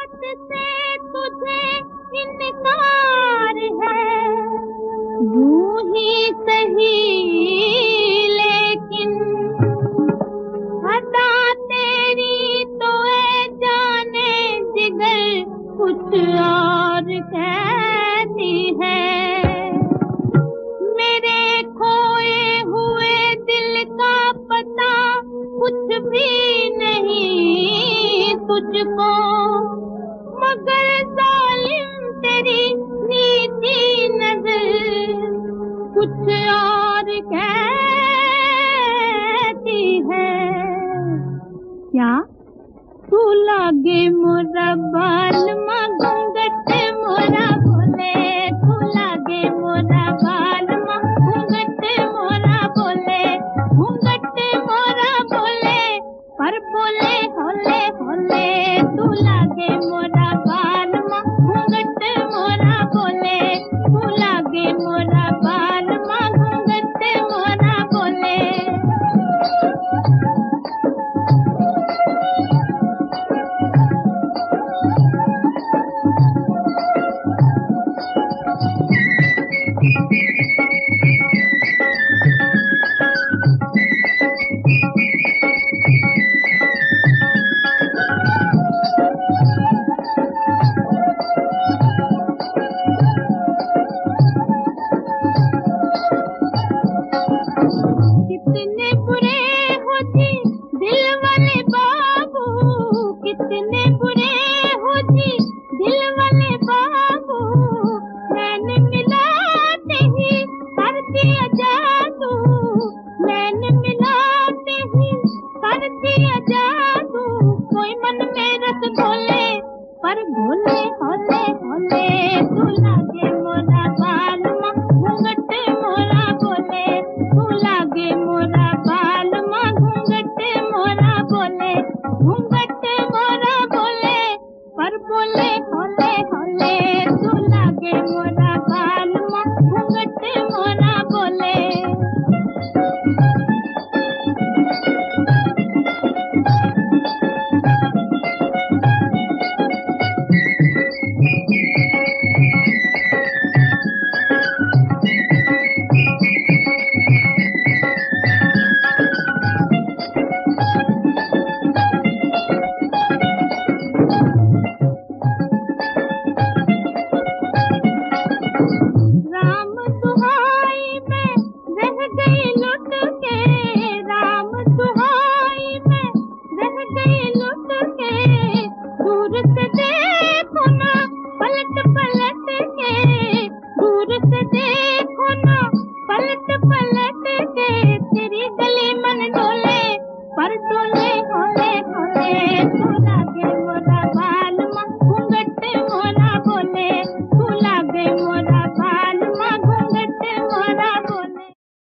बात से तुझे इनकार है, यूं ही सही लेकिन अदा तेरी तो है जाने जिगर कुछ और कहती है। मेरे खोए हुए दिल का पता कुछ भी नहीं तुझको, मगर जालिम तेरी नीची नजर कुछ और कहती है। क्या तू लागे मोरा बाल मां घूंघट मोरा बोले, तू लागे मोरा बाल मां घूंघट मोरा बोले, घूंघट मोरा बोले पर बोले होले होले, तू लागे मोरा बाल मां घूंघट मोरा बोले, तू लागे मोरा बाल मां घूंघट मोरा बोले। कितने बुरे हो जी दिल वाले बाबू, कितने बुरे हो जी दिल वाले बाबू, मैंने मिलाते ही कर दिया जादू, मैंने मिलाते ही कर दिया जादू। कोई मन में रस घोले पर भोले होले होले, तू लागे मोरा बाल मां घूंघट मोरा बोले, तू लागे मोरा बाल मां घूंघट मोरा बोले, घूंघट मोरा बोले पर बोले होले होले, तू लागे मोरा बाल मां घूंघट मोरा बोले। राम दुहाई में रह गई लुट के, राम दुहाई में रह गई लुट के, दूर से देखो ना पलट पलट के, दूर से देखो